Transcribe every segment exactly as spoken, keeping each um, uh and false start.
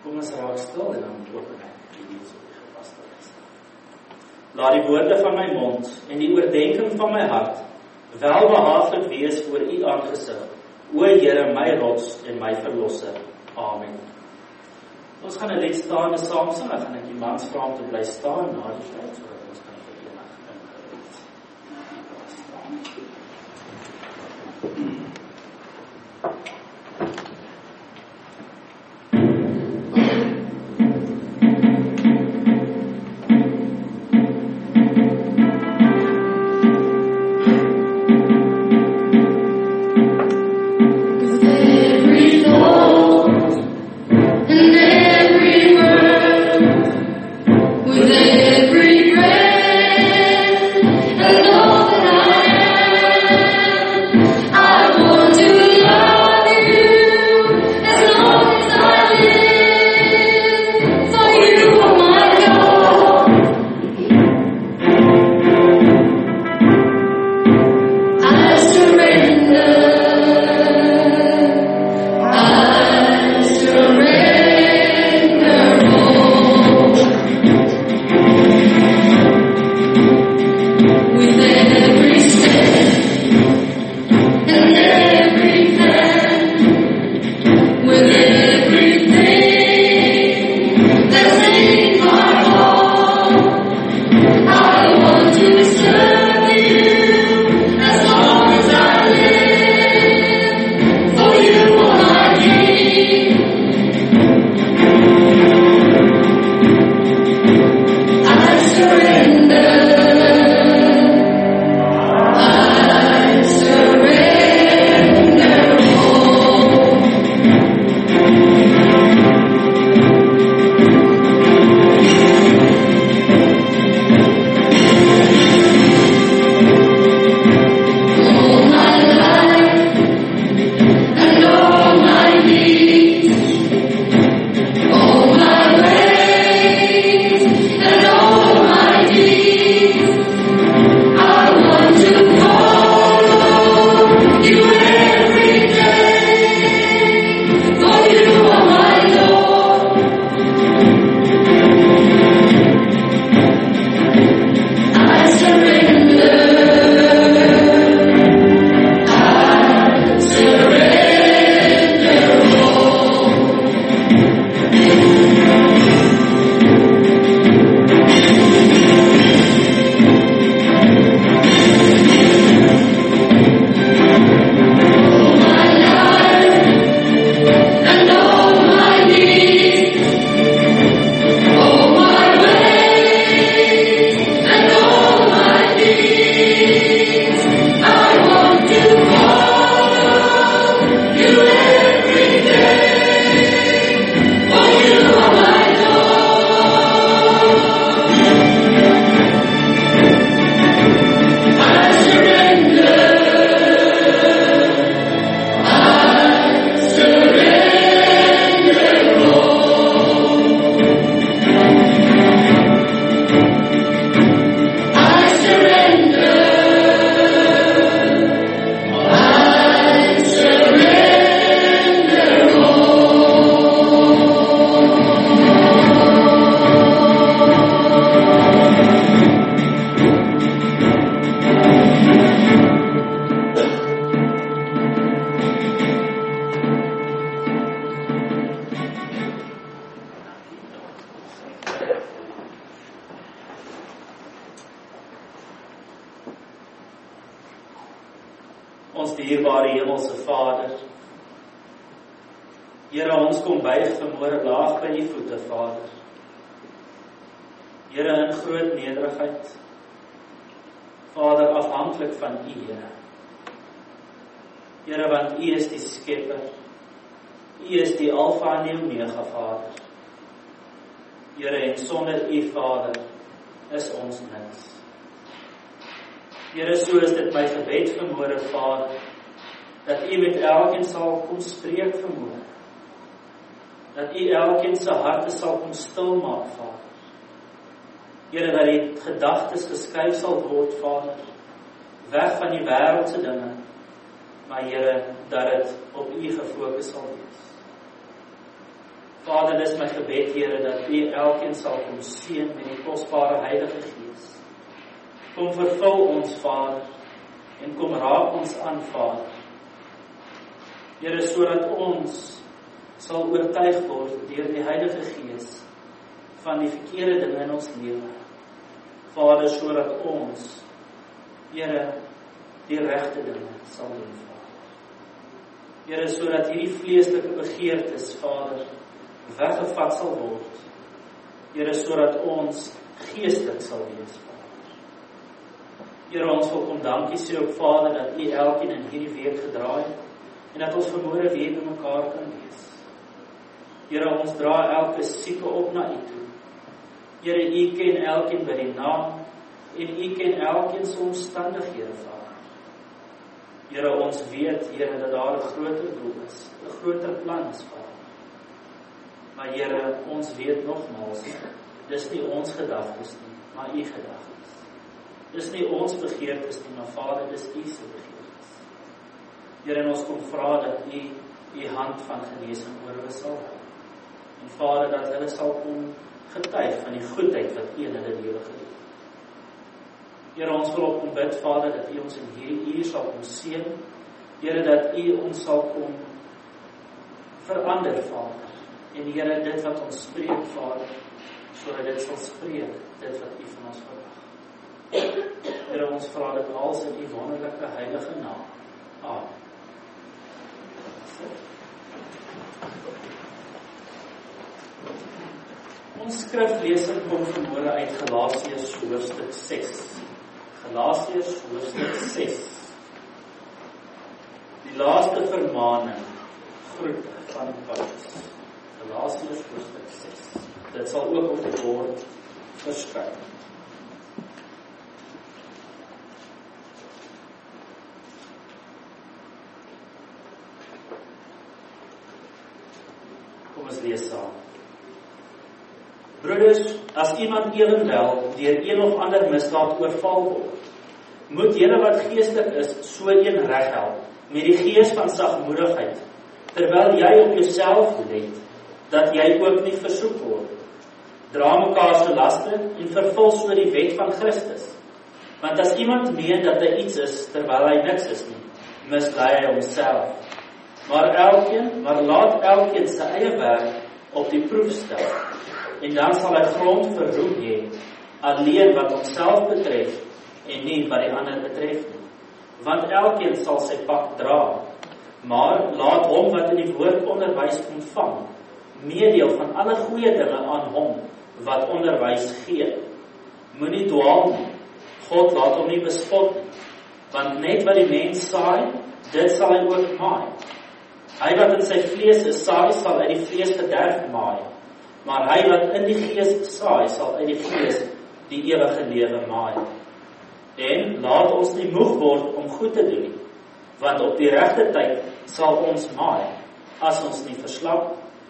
Kom ons raak stil en dan open ek die diens op die gepaste wyse. Laat die woorde van my mond en die oordenking van my hart welbehaaglik wees voor U aangesig, o Here, my rots en my verlosser. Amen. Ons gaan 'n lied staan en saam sing. Dan gaan ek die mans vra om te bly staan na die tyd sodat ons kan verenig in gebed. Ons dierbare hemelse Vader, Here, ons kom buig vanmôre laag by U voete, Vader. Here, in groot nederigheid, Vader, afhanklik van U, Here. Here, want U is die Skepper, U is die Alfa en die Omega, Vader. Here, en sonder U, Vader, is ons niks. Here, so is dit my gebed vanmôre, Vader, dat U met elkeen sal kom spreek vanmôre. Dat U elkeen se harte sal kom stil maak, Vader. Here, dat die gedagtes geskuif sal word, Vader, weg van die wêreldse dinge, maar Here, dat dit op U gefokus sal wees. Vader, dis my gebed, Here, dat U elkeen sal kom seën met die kosbare Heilige Gees. Kom vervul ons, Vader, en kom raak ons aan, Vader. Here, sodat ons sal oortuig word deur die Heilige Gees van die verkeerde dinge in ons lewe. Vader, sodat ons, Here, die regte dinge sal doen, Vader. Here, sodat hierdie vleeslike begeertes, Vader, weggevat sal word. Here, sodat ons geestelik sal wees, Vader. Here, ons wil kom dankie sê ook, Vader, dat U elkeen in hierdie week gedraai het, en dat ons vanmôre weer by mekaar kan wees. Here, ons dra elke sieke op na U toe. Here, U ken elkeen by die naam, en U ken elkeen se omstandighede, Vader. Here, ons weet, Here, dat daar 'n groter doel is, 'n groter plan is, Vader. Maar Here, ons weet nogmaals, dis nie ons gedagtes nie, maar U gedagtes. Dis nie ons begeertes nie, maar Vader, dis U se begeertes. Here, en ons kom vra dat U U hand van genesing oor hulle sal hou. En Vader, dat hulle sal kom getuig van die goedheid wat U in hulle lewe gedoen het. Here, ons wil op kom bid, Vader, dat U ons in hierdie uur sal kom seën. Here, dat U ons sal kom verander, Vader. En Here, dit wat ons spreek, Vader, sodat dit sal spreek, dit wat U van ons verwag. Here, ons vra dit alles in U wonderlike heilige naam. Amen. Ons skriflesing kom vanmôre uit Galasiërs hoofstuk ses. Galasiërs hoofstuk ses. Die laaste vermaaning, groet van Paulus. Galasiërs hoofstuk ses. Dit sal ook op die bord verskyn. Kom ons lees saam. Broeders, as iemand ewenwel deur een of ander misdaad oorval word, moet julle wat geestelik is, so een reghelp, met die gees van sagmoedigheid, terwyl jy op jouself let, dat jy ook nie versoek word. Dra mekaar se laste en vervul so die wet van Christus. Want as iemand meen dat hy iets is, terwyl hy niks is nie, mislei hy homself. Maar elkeen, maar laat elkeen sy eie werk op die proef stel. En dan sal hy grond vir roem hê, alleen wat homself betref, en nie wat die ander betref nie. Want elkeen sal sy pak dra, maar laat hom wat in die woord onderwys ontvang, meedeel van alle goeie dinge aan hom, wat onderwys gee. Moenie dwaal nie, God laat hom nie bespot nie, want net wat die mens saai, dit sal hy ook maai. Hy wat in sy vlees is saai, sal uit die vlees verderf maai. Maar hy wat in die gees saai, sal uit die gees die ewige lewe maai. En laat ons nie moeg word om goed te doen, want op die regte tyd sal ons maai, as ons nie verslap.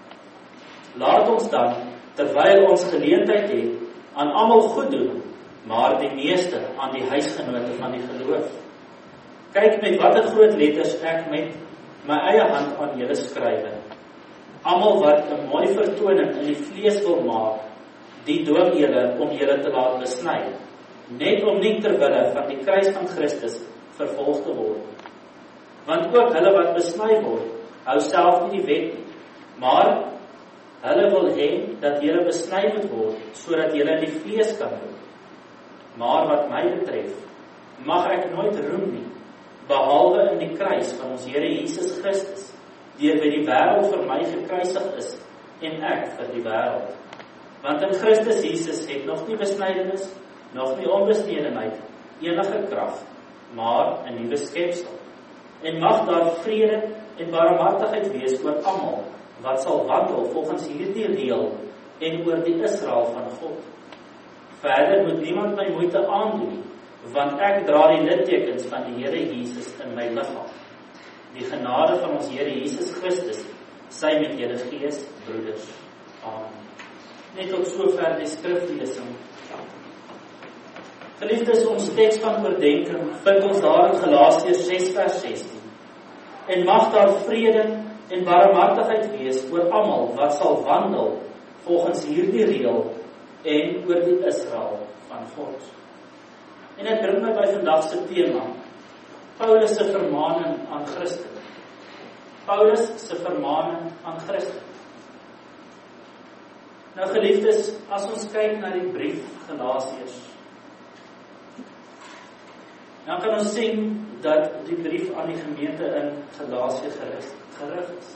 Laat ons dan, terwyl ons geleentheid het, aan almal goed doen, maar die meeste aan die huisgenote van die geloof. Kyk met watter groot letters ek met my eie hand aan julle skrywe. Almal wat 'n mooi vertoning in die vlees wil maak, die dwing julle om julle te laat besny, net om nie ter wille van die kruis van Christus vervolg te word. Want ook hulle wat besny word, hou self nie die wet nie, maar hulle wil hê dat julle besny moet word, sodat julle in die vlees kan word. Maar wat my betref, mag ek nooit roem nie, behalwe in die kruis van ons Here Jesus Christus, deur wie die wêreld vir my gekruisig is, en ek vir die wêreld. Want in Christus Jesus het nog nie besnydenis, nog nie onbesnedenheid, enige krag, maar 'n nuwe skepsel. En mag daar vrede en barmhartigheid wees oor almal, wat sal wandel volgens hierdie reël, en oor die Israel van God. Verder moet niemand my moeite aandoen, want ek dra die littekens van die Here Jesus in my liggaam. Die genade van ons Here Jesus Christus, sy met julle gees, broeders. Amen. Net tot sover die skriflesing. Geliefdes, ons teks van oordenking vind ons daar in Galasiërs ses vers sestien. En mag daar vrede en barmhartigheid wees oor almal wat sal wandel volgens hierdie reël en oor die Israel van God. En dit bring my by vandag se tema, Paulus se vermaning aan Christene. Paulus se vermaning aan Christene. Nou geliefdes, as ons kyk na die brief Galasiërs, dan kan ons sien dat die brief aan die gemeente in Galasië gerig is.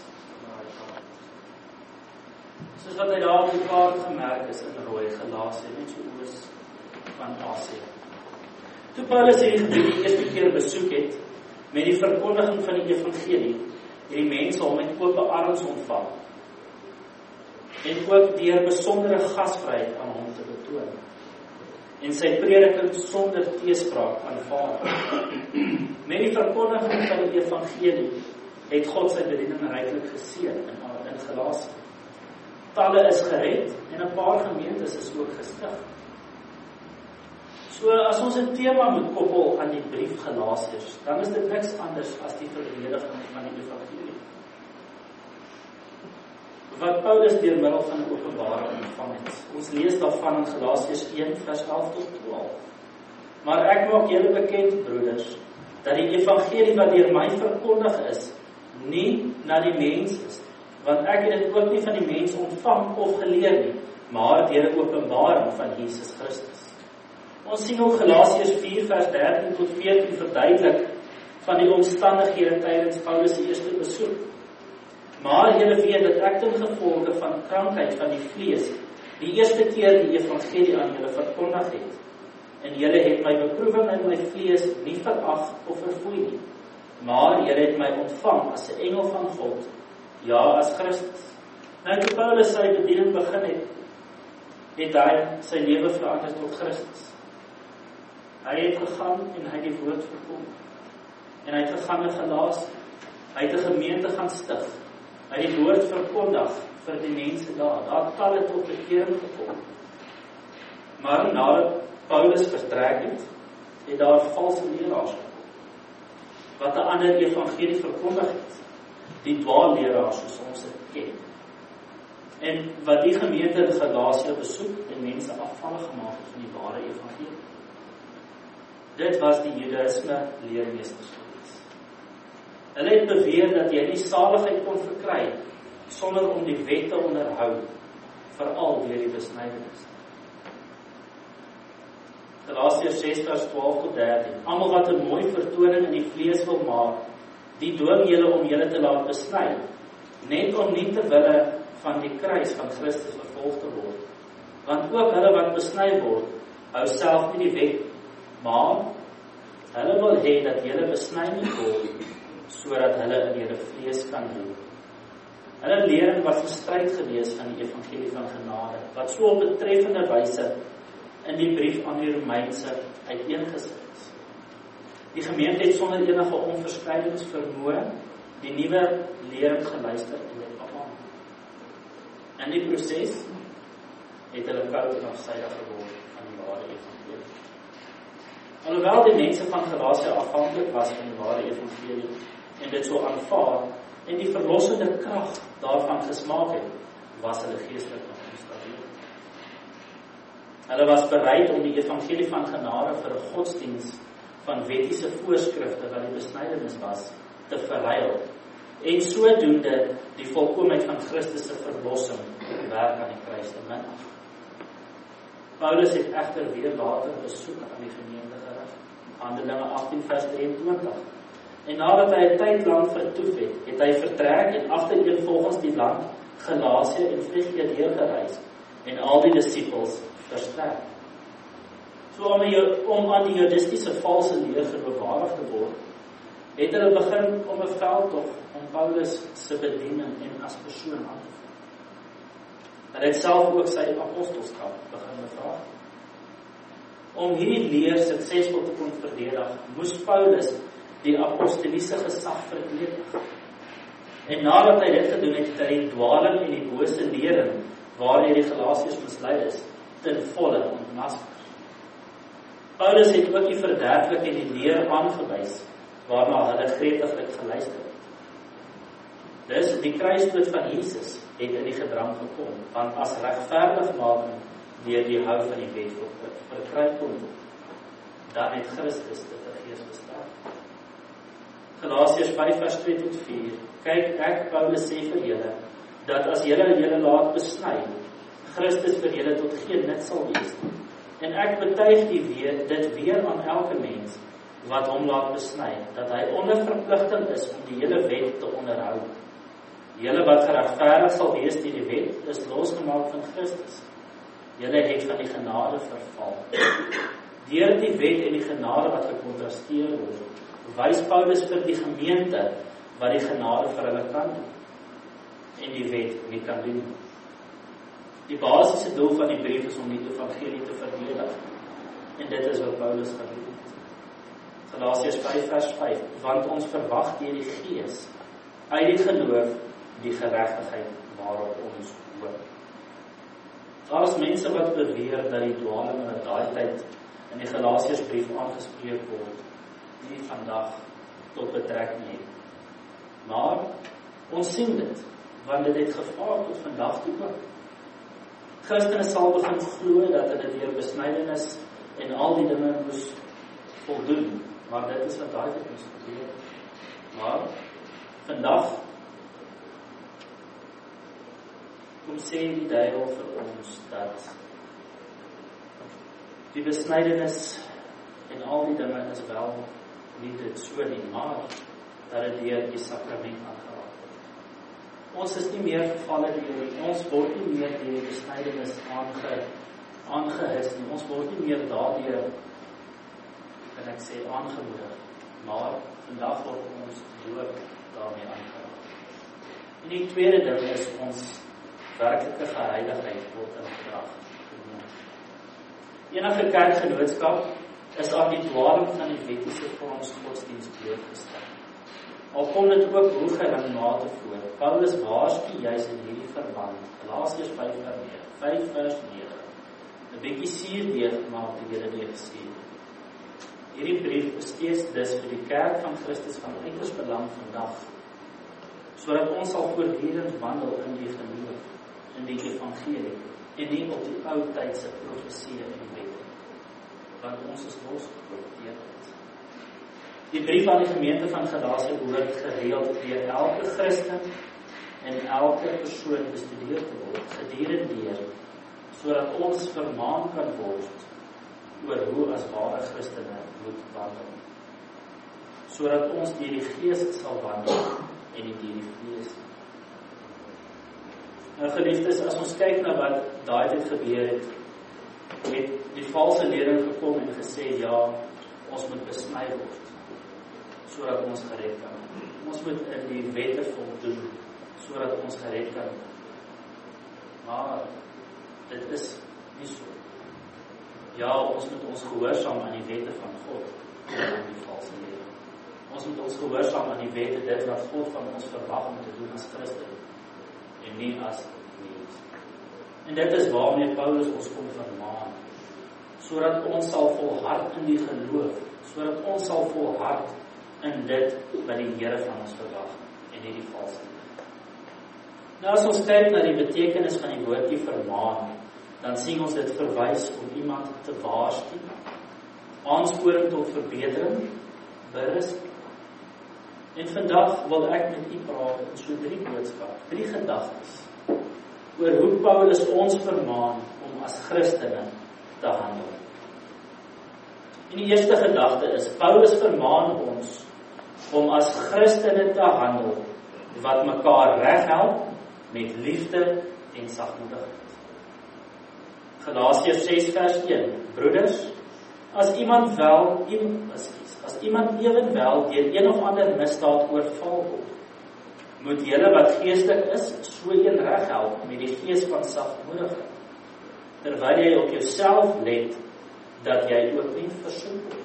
Soos wat hy daar op die kaart gemerk is in rooi, Galasië, net so oos van Asië. Toe Paulus hierdie gebied die eerste keer besoek het, met die verkondiging van die evangelie, het die mense hom met ope arms ontvang, en ook deur besondere gasvryheid aan hom te betoon, en sy prediking sonder teespraak aanvaar. Met die verkondiging van die evangelie, het God sy bediening ryklik geseën in, in Galasië. Talle is gered, en 'n paar gemeentes is ook gestig. So, as ons 'n tema moet koppel aan die brief Galasiërs, dan is dit niks anders as die verdediging van die evangelie. Wat Paulus deur middel van die openbaring ontvang het. Ons lees daarvan in Galasiërs een vers elf tot twaalf. Maar ek maak julle bekend, broeders, dat die evangelie wat deur my verkondig is, nie na die mens is, want ek het dit ook nie van die mens ontvang of geleer nie, maar deur 'n openbaring van Jesus Christus. Ons sien ook Galasiërs vier vers dertien tot veertien verduidelik van die omstandighede tydens Paulus se eerste besoek. Maar julle weet dat ek ten gevolge van krankheid van die vlees die eerste keer die evangelie aan julle verkondig het. En julle het my beproewing in my vlees nie verag of verfoei nie, maar julle het my ontvang as 'n engel van God, ja, as Christus. Nou toe Paulus sy bediening begin het, het hy sy lewe verander tot Christus. Hy het gegaan en hy het die woord verkondig. En hy het gegaan in Galasië. Hy het 'n gemeente gaan stig. Hy het die woord verkondig vir die mense daar. Daar het talle tot bekering gekom. Maar nadat Paulus vertrek het, het daar valse leraars gekom, wat 'n ander evangelie verkondig het. Die dwaalleraars soos ons dit ken. En wat die gemeente in Galasië besoek en mense afvallig gemaak het van die ware evangelie. Dit was die Judaïsme leermeesters gewees. Hulle het beweer dat jy nie saligheid kon verkry sonder om die wet te onderhou, veral deur die besnydenis. Galasiërs ses vers twaalf tot dertien. Almal wat 'n mooi vertoning in die vlees wil maak, die dwing julle om julle te laat besny, net om nie te wille van die kruis van Christus vervolg te word. Want ook hulle wat besny word, hou self nie die wet, maar hulle wil hê dat julle besny moet word, sodat hulle in julle vlees kan doen. Hulle lering was 'n stryd gewees van die evangelie van genade, wat so op betreffende wyse in die brief aan die Romeinse uiteengesit is. Die gemeente het sonder enige onverskeidingsvermoë die nuwe lering geluister en dit beamoen. In die proses het hulle koud en afsydig geword van die ware evangelie. Alhoewel die mense van Galasië afhanklik was van die ware evangelie en dit so aanvaar en die verlossende krag daarvan gesmaak het, was hulle geestelik nog onstabiel. Hulle was bereid om die evangelie van genade vir 'n godsdiens van wettiese voorskrifte wat die besnydenis was, te verruil en sodoende die volkomeenheid van Christus se verlossing werk aan die kruis te minag. Paulus het egter weer later besoek aan die gemeente gerig, Handelinge agtien vers drieëntwintig. En nadat hy 'n tyd lank vertoef het, het hy vertrek en agtereenvolgens die land Galasië en Frigië deurgereis en al die disippels versterk. So om, om aan die judistiese valse leer geloofwaardig te word, het hulle begin om 'n veldtog om Paulus se bediening en as persoon aan te vat. Hulle het self ook sy apostelskap begin bevraag. Om hierdie leer suksesvol te kon verdedig, moes Paulus die apostoliese gesag verdedig. En nadat hy dit gedoen het, het hy die dwaling en die bose lering waarin die Galasiërs mislei is, ten volle ontmasker. Paulus het ook die verderflik en die leer aangewys, waarna hulle gretiglik geluister het. Dis die kruisdood van Jesus het in die gedrang gekom, want as regverdigmaking deur die hou van die wet verkry kon word, dan het Christus te vergeefs bestaan. Galasiërs vyf vers twee tot vier. Kyk, ek Paulus sê vir julle dat as julle julle laat besny, Christus vir julle tot geen nut sal wees nie. En ek betuig die weer, dit weer aan elke mens wat hom laat besny, dat hy onder verpligting is om die hele wet te onderhou. Julle wat geregverdig sal wees deur die wet, is losgemaak van Christus. Julle het van die genade verval. Deur die wet en die genade wat gekontrasteer word, wys Paulus vir die gemeente wat die genade vir hulle kan doen, en die wet nie kan doen. Die basiese doel van die brief is om die evangelie te verdedig, en dit is wat Paulus gedoen het. Galasiërs vyf vers vyf, want ons verwag deur die Gees uit die geloof die geregtigheid waarop ons hoop. Daar is mense wat beweer dat die dwaaling in daai tyd in die Galasiërs brief aangespreek word, nie vandag tot betrekking het. Maar ons sien dit, want dit het gevaar tot vandag toe ook. Christene sal begin glo dat hulle deur besnydenis en al die dinge moes voldoen, maar dit is wat daai tyd moes gebeur. Maar vandag kom sê die duiwel vir ons dat die besnydenis en al die dinge is wel nie dit so nie, maar dat dit deur die sakrament aangeraak word. Ons is nie meer gevalle deur, ons word nie meer deur die besnydenis aange, aangehis nie, ons word nie meer daardeur, kan ek sê, aangemoedig, maar vandag word ons dood daarmee aangeraak. En die tweede ding is ons werklike geheiligheid word in gedrag genoem. Enige kerkgenootskap is aan die dwaling van die wettiese vir ons godsdienst blootgestel. Al kom dit ook hoëgerig mate voor. Paulus waarsku juis in hierdie verband. Galasiërs vyf vers nege. 'n bietjie suurdeeg maak die Here dit gesê. Hierdie brief is steeds dus vir die kerk van Christus van uiters belang vandag, sodat ons sal voortdurend wandel in die geloof, in die evangelie, en nie op die ou tydse profesie en wette, want ons is losgekoop deur dit. Die brief aan die gemeente van Galasië behoort gereeld deur elke Christen en elke persoon bestudeer te word, gedurende deur, sodat ons vermaan kan word oor hoe as ware Christene moet wandel, sodat ons deur die Gees sal wandel en nie deur die vlees. Nou geliefdes, as ons kyk na wat daai tyd gebeur het, het die valse leerling gekom en gesê, ja, ons moet besny word, sodat ons gered kan word. Ons moet in die wette voldoen, sodat ons gered kan word. Maar dit is nie so. Ja, ons moet ons gehoorsaam aan die wette van God, aan die valse leerling. Ons moet ons gehoorsaam aan die wette, dit wat God van ons verwag om te doen as Christen, en nie as mens. En dit is waarmee Paulus ons kom vermaan, sodat ons sal volhard in die geloof, sodat ons sal volhard in dit wat die Here van ons verwag, en nie die valse. Nou as ons kyk na die betekenis van die woordjie vermaan, dan sien ons dit verwys om iemand te waarsku, aansporing tot verbetering, berisp. En vandag wil ek met u praat in so drie boodskap, drie gedagtes, oor hoe Paulus ons vermaan om as Christene te handel. En die eerste gedagte is, Paulus vermaan ons om as Christene te handel, wat mekaar reghelp met liefde en sagmoedigheid. Galasiërs ses vers een, broeders, as iemand wel, as iemand ewenwel deur een of ander misdaad oorval word, moet julle wat geestelik is, so een reghelp met die gees van sagmoedigheid, terwyl jy op jouself let, dat jy ook nie versoek word.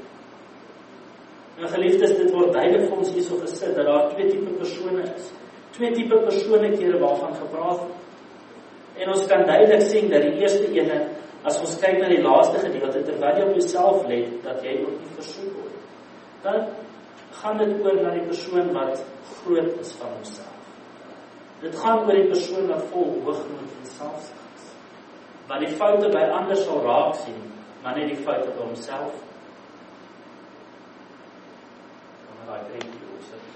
Nou geliefdes, dit word duidelik vir ons hierso gesit, dat daar twee tipe persone is, twee tipe persoonlikhede waarvan gepraat word. En ons kan duidelik sien dat die eerste ene, as ons kyk na die laaste gedeelte, terwyl jy op jouself let, dat jy ook nie versoek word, dan gaan dit oor na die persoon wat groot is van homself. Dit gaan oor die persoon wat vol hoogmoed en selfsug is. Wat die foute by ander sal raak sien, maar nie die foute by homself. Kom maar daai prentjie opsit.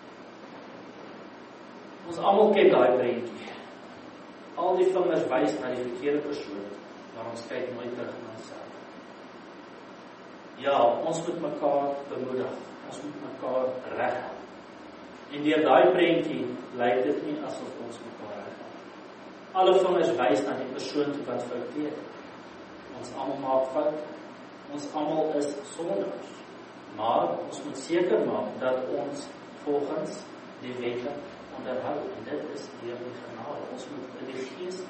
Ons almal ken daai prentjie. Al die vingers wys na die verkeerde persoon, maar ons kyk nooit terug na onsself. Ja, ons moet mekaar bemoedig. Ons moet mekaar reghelp. En deur daai prentjie lyk dit nie asof ons mekaar reghelp. Alle vingers wys na die persoon toe wat fouteer. Ons almal maak foute. Ons almal is sondaars. Maar ons moet seker maak dat ons volgens die wette onderhou. En dit is deur die genade. Ons moet in die gees.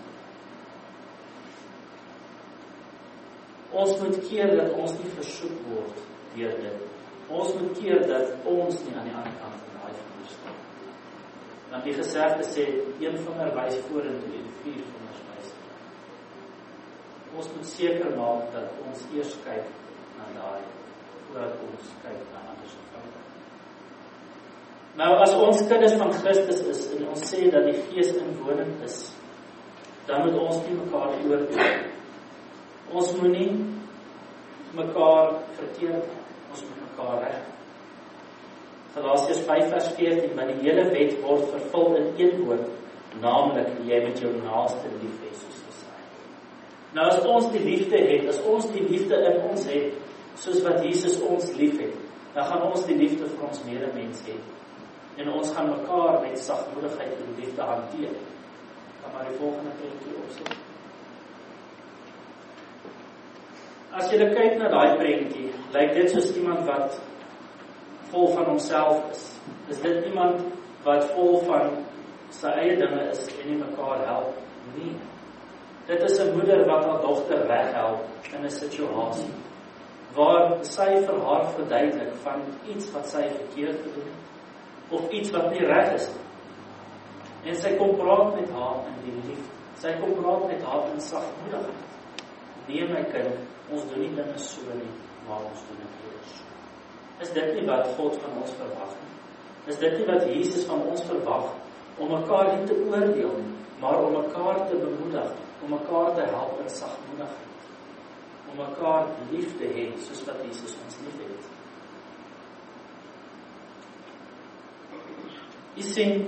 Ons moet keer dat ons nie versoek word deur dit. Ons moet keer dat ons nie aan die ander kant van daai vuur staan. Want die gesegde sê, een vinger wys vorentoe en vier vingers wys terug. Ons moet seker maak dat ons eers kyk na daai, voordat ons kyk na ander se foute. Nou, as ons kinders van Christus is, en ons sê dat die Gees inwonend is, dan moet ons nie mekaar oordeel. Ons moet nie mekaar verkeerd, ons moet mekaar reg. Galasiërs vyf vers veertien, want die hele wet word vervul in een woord, naamlik jy moet jou naaste lief hê soos jouself. Nou as ons die liefde het, as ons die liefde in ons het, soos wat Jesus ons lief het, dan gaan ons die liefde vir ons medemens hê. En ons gaan mekaar met sagmoedigheid en liefde hanteer. Kan maar die volgende prentjie opsit. As jy kyk na daai prentjie, lyk dit soos iemand wat vol van homself is. Is dit iemand wat vol van sy eie dinge is en nie mekaar help? Nee. Dit is 'n moeder wat haar dogter weghelp in 'n situasie waar sy vir haar verduidelik van iets wat sy verkeerd gedoen het of iets wat nie reg is nie. En sy kom praat met haar in die liefde. Sy kom praat met haar in sagmoedigheid. Nee my kind, ons doen nie dinge so nie, maar ons doen dit eerder so. Is dit nie wat God van ons verwag nie? Is dit nie wat Jesus van ons verwag, om mekaar nie te oordeel nie, maar om mekaar te bemoedig, om mekaar te help in sagmoedigheid, om mekaar lief te hê, soos wat Jesus ons lief het. Jy sien,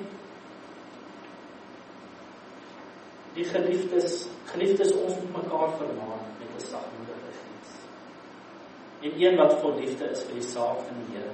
die geliefdes, geliefdes ons moet mekaar vermaan met 'n sagmoedige gees. En een wat vol liefde is vir die saak van die Here.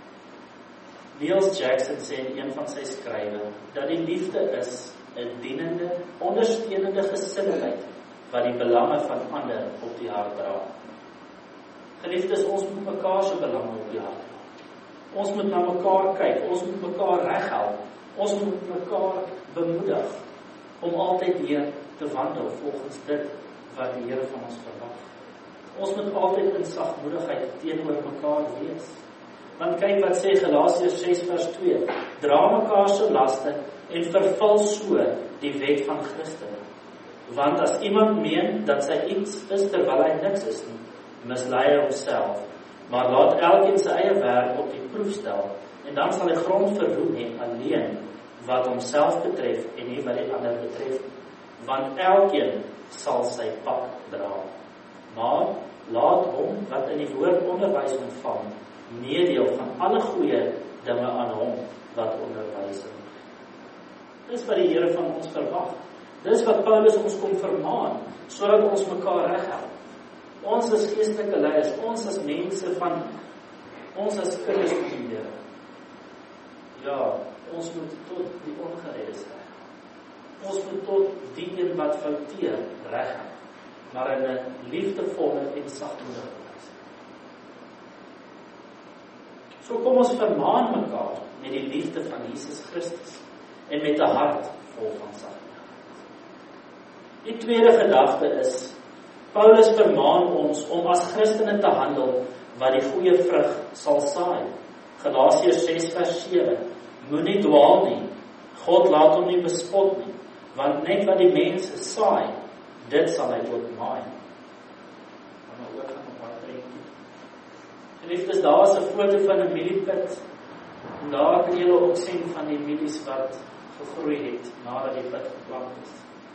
Niels Jackson sê in een van sy skrywe, dat die liefde is 'n dienende, ondersteunende gesindheid, wat die belange van ander op die hart dra. Geliefdes, ons moet mekaar se belange op die hart dra. Ons moet na mekaar kyk, ons moet mekaar reghelp, ons moet mekaar bemoedig, om altyd weer te wandel volgens dit wat die Here van ons verwag. Ons moet altyd in sagmoedigheid teenoor mekaar wees. Want kyk wat sê Galasiërs ses vers twee, dra mekaar se laste en vervul so die wet van Christus. Want as iemand meen dat sy iets is terwyl hy niks is nie, mislei hy homself. Maar laat elkeen sy eie werk op die proef stel, en dan sal hy grond verroem hê alleen wat homself betref en nie wat die ander betref. Want elkeen sal sy pak dra. Maar laat hom wat in die woord onderwys ontvang, meedeel van alle goeie dinge aan hom wat onderwys word. Dis wat die Here van ons verwag. Dis wat Paulus ons kom vermaan, sodat ons mekaar reghelp. Ons as geestelike leiers, ons as mense van, ons as kinders van die Here. Ja, ons moet tot die ongereddes reg. Ons moet tot die een wat fouteer reg, maar in 'n liefdevolle en sagmoedige wyse. So kom ons vermaan mekaar met die liefde van Jesus Christus en met 'n hart vol van sagmoedigheid. Die tweede gedagte is, Paulus vermaan ons om as Christene te handel wat die goeie vrug sal saai. Galasiërs ses vers sewe, moenie dwaal nie, God laat hom nie bespot nie, want net wat die mens saai, dit sal hy ook maai. Gaan nou oor gaan op daai prentjie. Geliefdes, daar is 'n foto van 'n mieliepit, en daar kan julle ook sien van die mielies wat gegroei het nadat die put geplant is.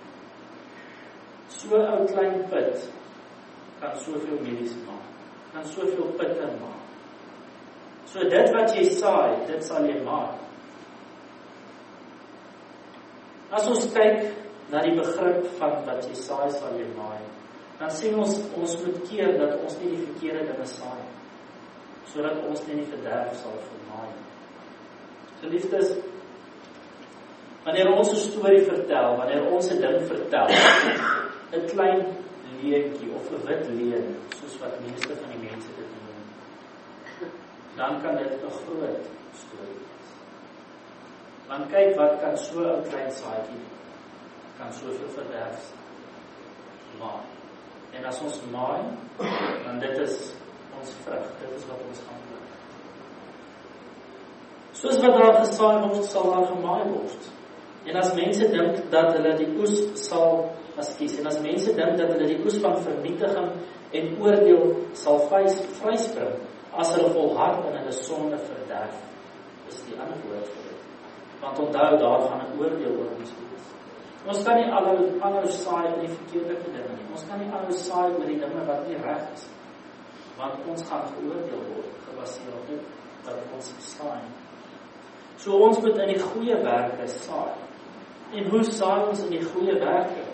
So 'n ou klein put kan soveel mielies maak, kan soveel putte maak. So dit wat jy saai, dit sal jy maak. As ons kyk na die begrip van wat jy saai sal jy maai, dan sien ons, ons moet keer dat ons nie die verkeerde dinge saai, sodat ons nie die verderf sal vermaai. Geliefdes, wanneer ons 'n storie vertel, wanneer ons 'n ding vertel, 'n klein leentjie of 'n wit leuen, soos wat meeste van die mense dit noem, dan kan dit 'n groot storie wees. Want kyk wat kan so 'n klein saadjie kan soveel verderf maai. En as ons maai, dan dit is ons vrug, dit is wat ons gaan pluk. Soos wat daar gesaai word, sal daar gemaai word. En as mense dink dat hulle die oes sal askies, en as mense dink dat hulle die oes van vernietiging en oordeel sal vryspring, as hulle volhard in hulle sonde verderf, is die ander woord vir dit. Want onthou, daar gaan 'n oordeel oor ons wees. Ons kan nie aanhou saai oor die verkeerde dinge nie. Ons kan nie aanhou saai oor die dinge wat nie reg is. Want ons gaan geoordeel word, gebaseer op dit wat ons saai. So ons moet in die goeie werke saai. En hoe saai ons in die goeie werke?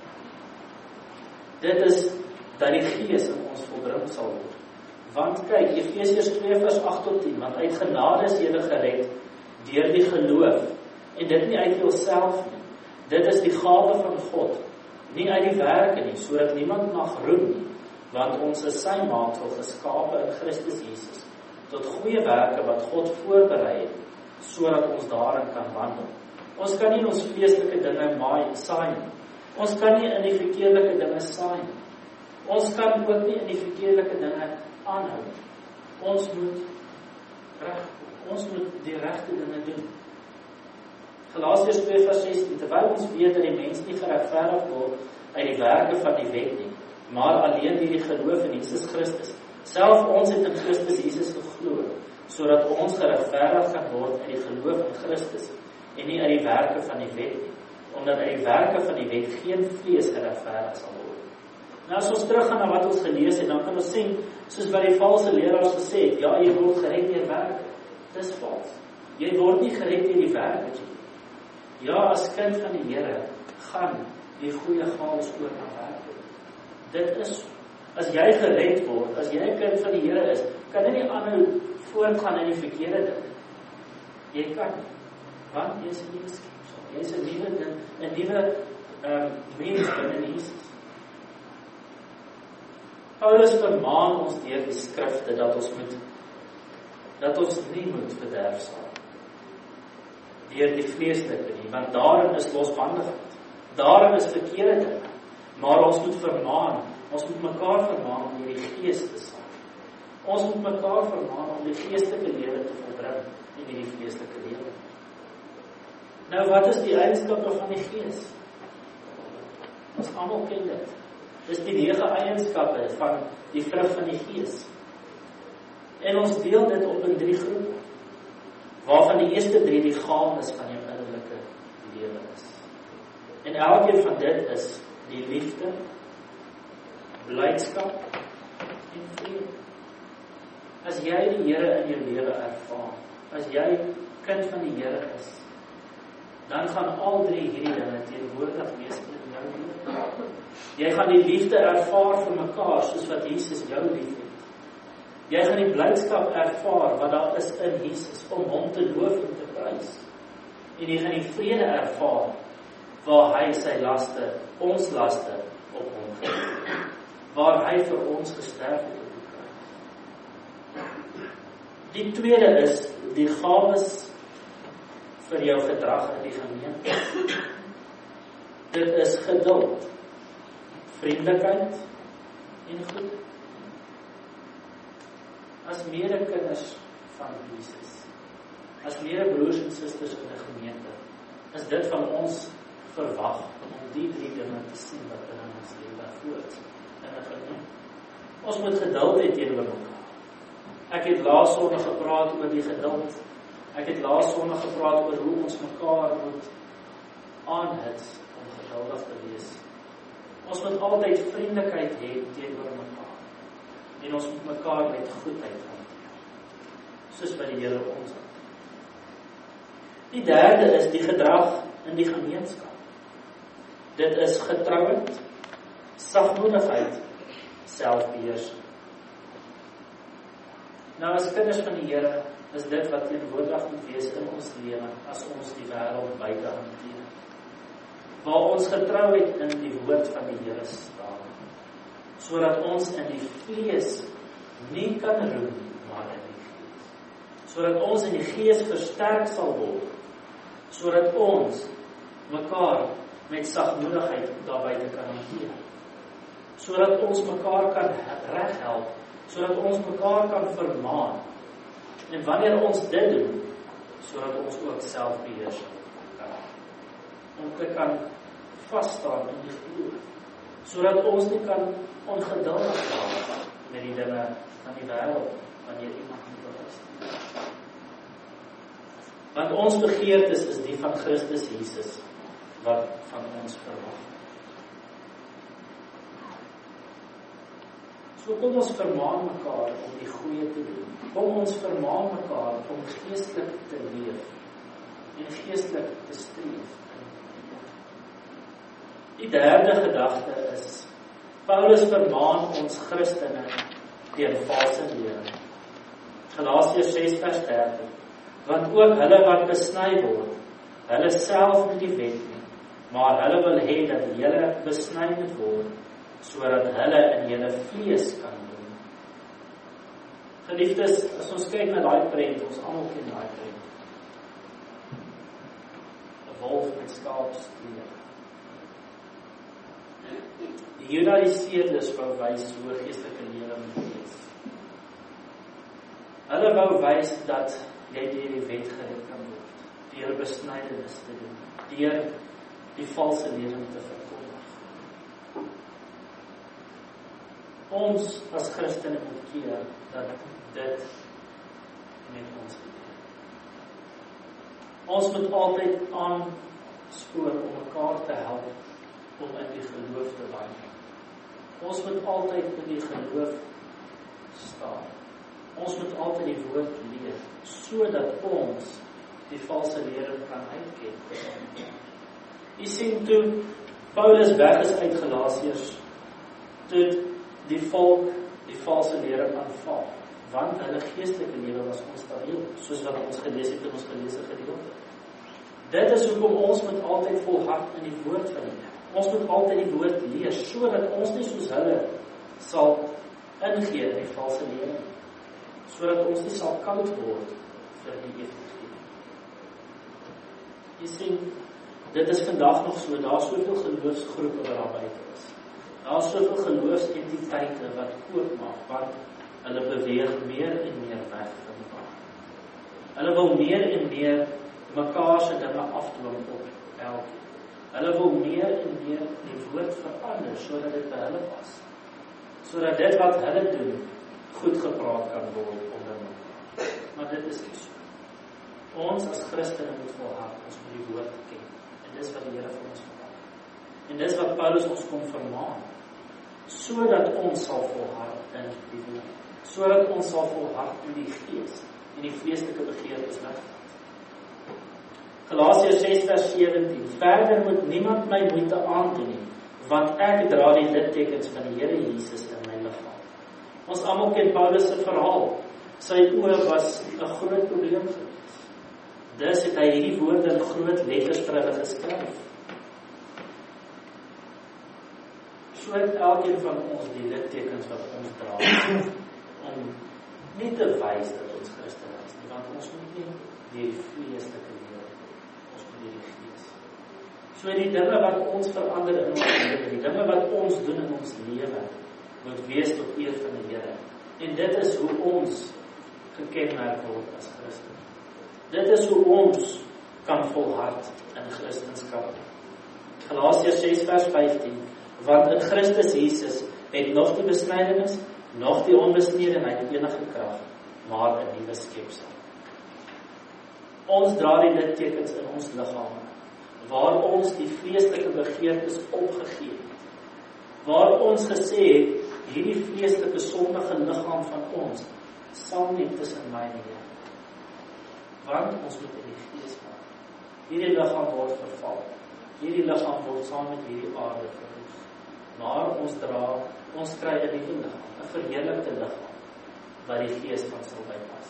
Dit is dat die Gees in ons volbring sal word. Want kyk, Efesiërs twee vers agt tot tien, want uit genade is julle gered deur die geloof, en dit nie uit jouself nie. Dit is die gawe van God, nie uit die werke nie, sodat niemand mag roem nie, want ons is sy maaksel geskape in Christus Jesus, tot goeie werke wat God voorberei het, sodat ons daarin kan wandel. Ons kan nie in ons vleeslike dinge maai saai nie. Ons kan nie in die verkeerlike dinge saai nie. Ons kan ook nie in die verkeerlike dinge aanhou. Ons moet reg, ons moet die regte dinge doen. Galasiërs twee vers sestien, terwyl ons weet dat die mens nie geregverdig word uit die werke van die wet nie, maar alleen deur die geloof in Jesus Christus. Self ons het in Christus Jesus geglo, sodat ons geregverdig kan word uit die geloof in Christus en nie uit die werke van die wet nie, omdat uit die werke van die wet geen vlees geregverdig sal word. Nou as ons teruggaan na wat ons gelees het, dan kan ons sien, soos wat die valse leraars gesê het, ja, jy word gered deur werke. Dis vals. Jy word nie gered deur die werke nie. Ja, as kind van die Here, gaan die goeie gawes oor na werke. Dit is, as jy gered word, as jy 'n kind van die Here is, kan jy nie aanhou voortgaan in die verkeerde ding. Jy kan, want jy is 'n nuwe skepsel. Jy is 'n nuwe ding, 'n nuwe um, mens binne Jesus. Paulus vermaan ons deur die skrifte dat ons moet dat ons nie moet verderf sal deur die vleeslike nie, want daarin is losbandigheid. Daarin is verkeerde dinge. Maar ons moet vermaan, ons moet mekaar vermaan om deur die Gees te saai. Ons moet mekaar vermaan om die geestelike lewe te volbring en nie die vleeslike lewe. Nou, wat is die eienskappe van die Gees? Ons almal ken dit. Dis die nege eienskappe van die vrug van die Gees. En ons deel dit op in drie groepe, waarvan die eerste drie die gawes van jou innerlike lewe is. En elkeen van dit is die liefde, blydskap en vrede. As jy die Here in jou lewe ervaar, as jy kind van die Here is, dan gaan al drie hierdie dinge teenwoordig wees in jou lewe. Jy gaan die liefde ervaar vir mekaar, soos wat Jesus jou liefhet. Jy gaan die blydskap ervaar wat daar is in Jesus, om hom te loof en te prys. En jy gaan die vrede ervaar, waar hy sy laste, ons laste, op hom gee. Waar hy vir ons gesterf het op die kruis. Die tweede is, die gawes vir jou gedrag in die gemeente. Dit is geduld, vriendelikheid en goed. As medekinders van Jesus, as medebroers en susters in die gemeente, is dit van ons verwag om die drie dinge te sien wat in ons lewe voort in 'n gemeente. Ons moet geduld hê teenoor mekaar. Ek het laas Sondag gepraat oor die geduld. Ek het laas Sondag gepraat oor hoe ons mekaar moet altyd vriendelikheid hê teenoor mekaar. En ons moet mekaar met goedheid hanteer. Soos wat die Here ons hanteer. Die derde is die gedrag in die gemeenskap. Dit is getrouheid, sagmoedigheid, selfbeheersing. Nou as kinders van die Here, is dit wat teenwoordig moet wees in ons lewe, as ons die wêreld buite hanteer. Waar ons getrouheid in die woord van die Here staan, sodat ons in die vlees nie kan roem, maar in die gees. Sodat ons in die gees versterk sal word, sodat ons mekaar met sagmoedigheid daar buite kan hanteer. Sodat ons mekaar kan reghelp, sodat ons mekaar kan vermaan. En wanneer ons dit doen, sodat ons ook selfbeheersing kan hê. Om te kan vasstaan in die geloof. Sodat ons nie kan ongeduldig raak met die dinge van die wêreld, wanneer iemand nie beluister. Want ons begeertes is die van Christus Jesus, wat van ons verwag. So kom ons vermaan mekaar om die goeie te doen. Kom ons vermaan mekaar om geestelik te leef en geestelik te streef. Die derde gedagte is, Paulus vermaan ons Christene teen valse lering. Galasiërs ses vers dertig. Want ook hulle wat besny word, hulle self nie die wet nie, maar hulle wil hê dat julle besny moet word, sodat hulle in julle vlees kan doen. Geliefdes, as ons kyk na daai prent, ons almal ken daai prent. 'n Wolf met skaapsklere. Die Judaïseerders wou wys hoe geestelike lewe moet wees. Hulle wou wys dat jy deur die wet gered kan word, deur besnydenis te doen, deur die valse lering te verkondig. Ons as Christene moet keer dat dit met ons gebeur. Ons moet altyd aanspoor om mekaar te help om in die geloof te wandel. Ons moet altyd in die geloof staan. Ons moet altyd die woord lees, sodat ons die valse lering kan uitken. Jy sien toe Paulus weg is uit Galasiërs, toe die volk die valse lering aanvaar, want hulle geestelike lewe was onstabiel, soos wat ons gelees het in ons geleesde gedeelte. Dit is hoekom ons moet altyd volhard in die woord van die Here. Ons moet altyd die woord lees, sodat ons nie soos hulle sal ingee in die valse lering, sodat ons nie sal koud word vir die evangelie. Jy sien, dit is vandag nog so, daar is soveel geloofsgroepe wat daar buite is. Daar is soveel geloofsentiteite wat koop maak, want hulle beweeg meer en meer weg van mekaar. Hulle wil meer en meer mekaar se dinge afdwing op elkeen. Hulle wil meer en meer die woord verander, sodat dit by hulle pas. Sodat dit wat hulle doen, goed gepraat kan word onder mekaar. Maar dit is nie so. Ons as Christene moet volhard, ons moet die woord ken. En dis wat die Here vir ons verwag. En dis wat Paulus ons kom vermaan, sodat ons sal volhard in die woord. Sodat ons sal volhard in die gees en die vleeslike begeertes wegvat. Galasiërs ses vers sewentien. Verder moet niemand my moeite aandoen nie, want ek dra die littekens van die Here Jesus in my liggaam. Ons almal ken Paulus se verhaal. Sy oë was 'n groot probleem geweest. Dus het hy hierdie woorde in groot letters vir hulle geskryf. So het elkeen van ons die littekens wat ons dra, om nie te wys dat ons Christen is nie, want ons moet nie deur die vleeslike lewe, ons moet deur die gees. So die dinge wat ons verander in ons lewe, die dinge wat ons doen in ons lewe, moet wees tot eer van die Here. En dit is hoe ons gekenmerk word as Christen. Dit is hoe ons kan volhard in Christenskap. Galasiërs ses vers vyftien. Want in Christus Jesus het nog die besnydenis, nog die onbesnedenheid enige krag, maar 'n nuwe skepsel. Ons dra die littekens in ons liggame, waar ons die vleeslike begeertes opgegee het, waar ons gesê het, hierdie vleeslike sondige liggaam van ons sal nie tussen my en jou. Want ons moet in die gees maak. Hierdie liggaam word verval. Hierdie liggaam word saam met hierdie aarde verwoes. Maar ons dra, ons kry 'n nuwe liggaam, 'n verheerlikte liggaam, wat die gees van sal bypas.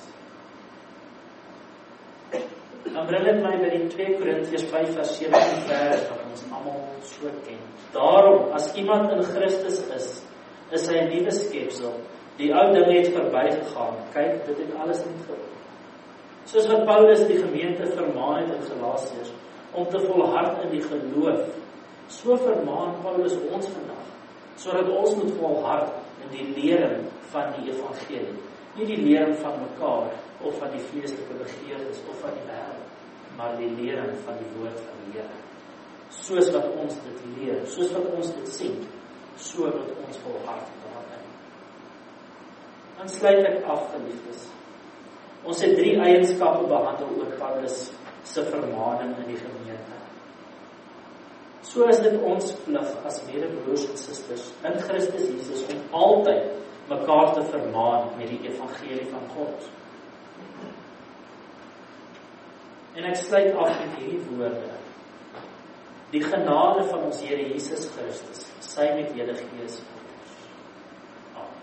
Dan bring dit my by die twee Korintiërs vyf vers sewentien vers wat ons almal so ken. Daarom, as iemand in Christus is, is hy 'n nuwe skepsel. Die ou dinge het verbygegaan. Kyk, dit het alles net geword. Soos wat Paulus die gemeente vermaan het in Galasiërs om te volhard in die geloof, so vermaan Paulus ons vandag, sodat ons moet volhard in die lering van die evangelie. Nie die lering van mekaar of van die vleeslike begeertes of van die wêreld, maar die lering van die woord van die Here. Soos wat ons dit leer, soos wat ons dit sien, so moet ons volhard daarin. Dan sluit ek af, geliefdes. Ons het drie eienskappe behandel oor Paulus se vermaning in die gemeente. So is dit ons plig as medebroers en susters in Christus Jesus om altyd mekaar te vermaan met die evangelie van God. En ek sluit af met hierdie woorde. Die genade van ons Here Jesus Christus, sy met julle gees. Amen.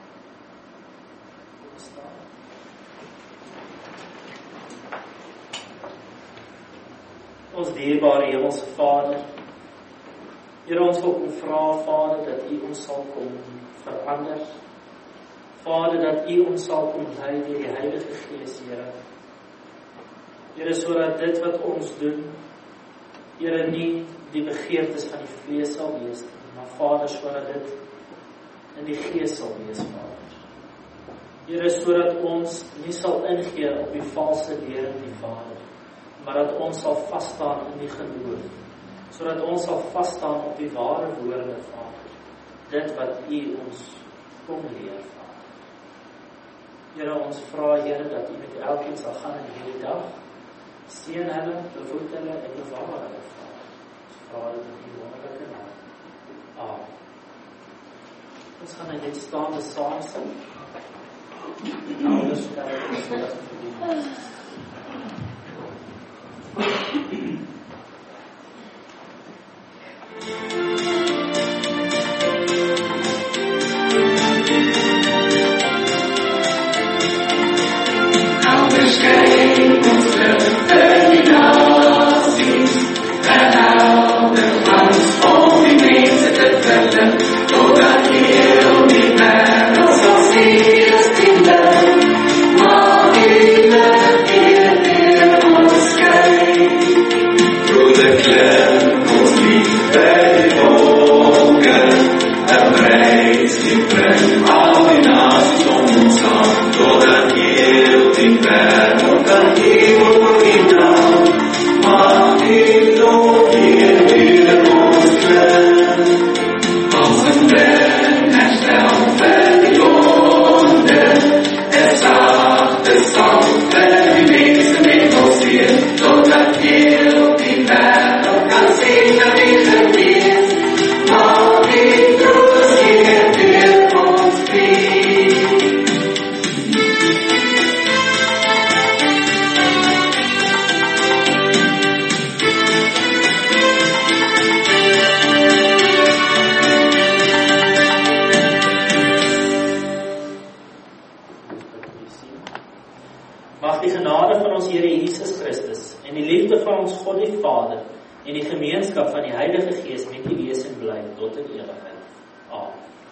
Ons dierbare Hemelse Vader, Here, ons wil kom vra, Vader, dat U ons sal kom verander. Vader, dat U ons sal kom lei deur die Heilige Gees, Here. Here, sodat dit wat ons doen, Here, nie die begeertes van die vlees sal wees, maar Vader, sodat dit in die Gees sal wees, Vader. Here, sodat ons nie sal ingee op die valse leer in die Vader, maar dat ons sal vasstaan in die geloof, sodat ons sal vasstaan op die ware woorde, Vader, dit wat U ons kom leer, Vader. Here, ons vra, Here, dat U met elkeen sal gaan in hierdie dag, seën hulle, bevoed hulle en bewaar hulle, Vader. Ons vra dit in die wonderlike naam. Amen. Ons gaan net staande saam sing. Ouders, kyk, ons wil dit verdien. Mag die genade van ons Here Jesus Christus en die liefde van ons God die Vader en die gemeenskap van die Heilige Gees met u wees en bly tot in ewigheid.